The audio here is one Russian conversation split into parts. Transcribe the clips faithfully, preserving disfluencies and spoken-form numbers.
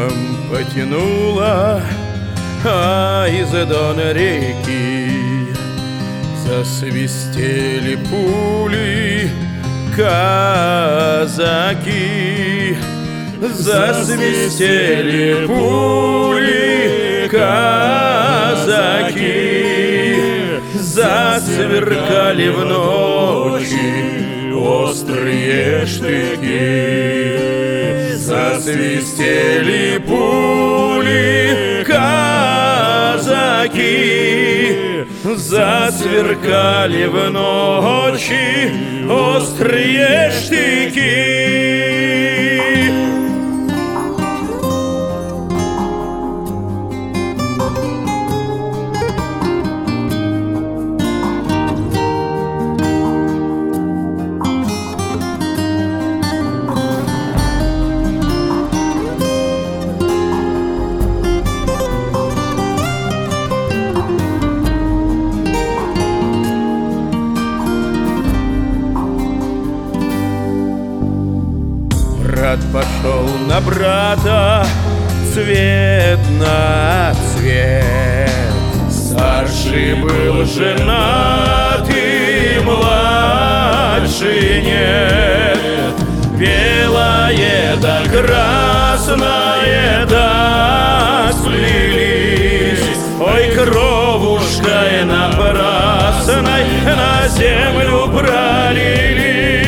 Дымом потянуло, а из дон реки засвистели пули, казаки. Засвистели пули, казаки. Засверкали в ночи острые штыки. Засвистели пули, казаки. Засверкали в ночи острые штыки. Брат пошел на брата, цвет на цвет. Старший был женат и младший нет. Белое да красное да сплелись. Ой, кровушкой напрасной на землю пролились.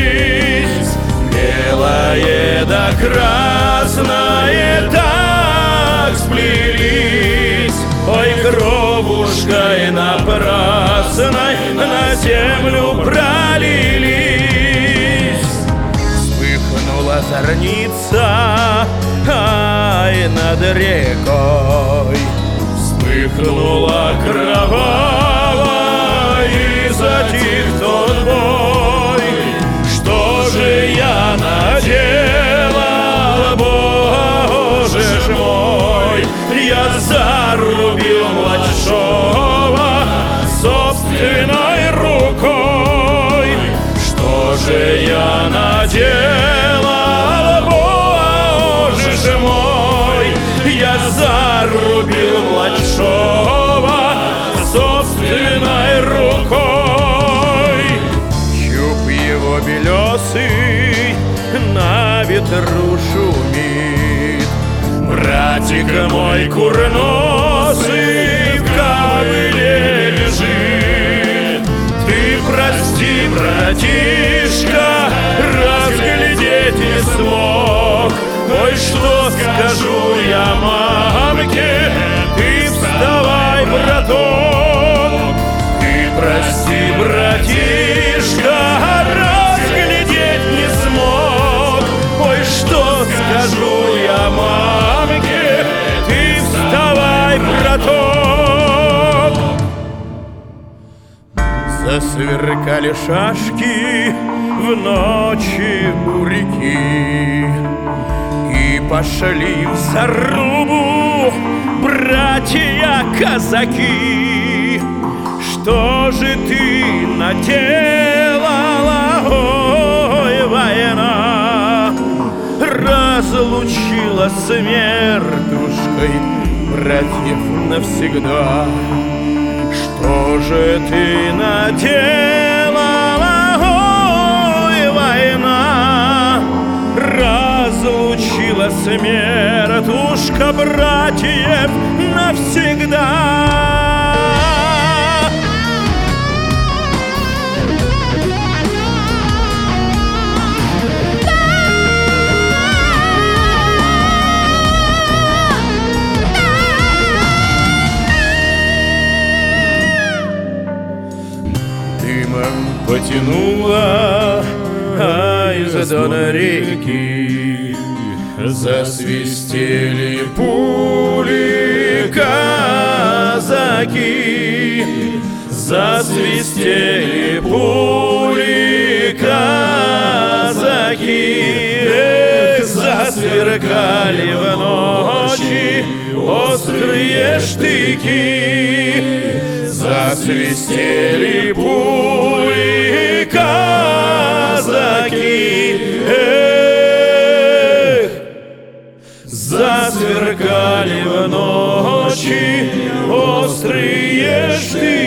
Белое да красное так сплелись. Ой, кровушкой напрасной на землю пролились. Вспыхнула зорница, ай, над рекой. Вспыхнула кроваво и затих тот бой. Что же я наделал, Боже ж мой? Я зарубил младшего собственной рукой. Что же я наделал, Боже ж мой? Я зарубил младшего собственной рукой. Чуб его белесый на ветру шумит. Братик мой курносый в ковыле лежит. Ты прости, братишка, разглядеть не смог. Ой, что скажу я мамке? Ты вставай, браток. Ты прости, братишка, разглядеть не смог. Ой, что скажу я мамке? Ты вставай, браток. Засверкали шашки в ночи у реки. И пошли в зарубу братья-казаки. Что же ты наделала, ой, война? Разлучила смертушкой братьев навсегда. Что же ты наделала, ой, война? Разлучила смертушка братьев навсегда. Дымом потянуло, а из дон реки засвистели пули, казаки. Засвистели пули, казаки. Эх, засверкали в ночи острые штыки. Засвистели пули, казаки. Эх, засверкали в ночи острые штыки.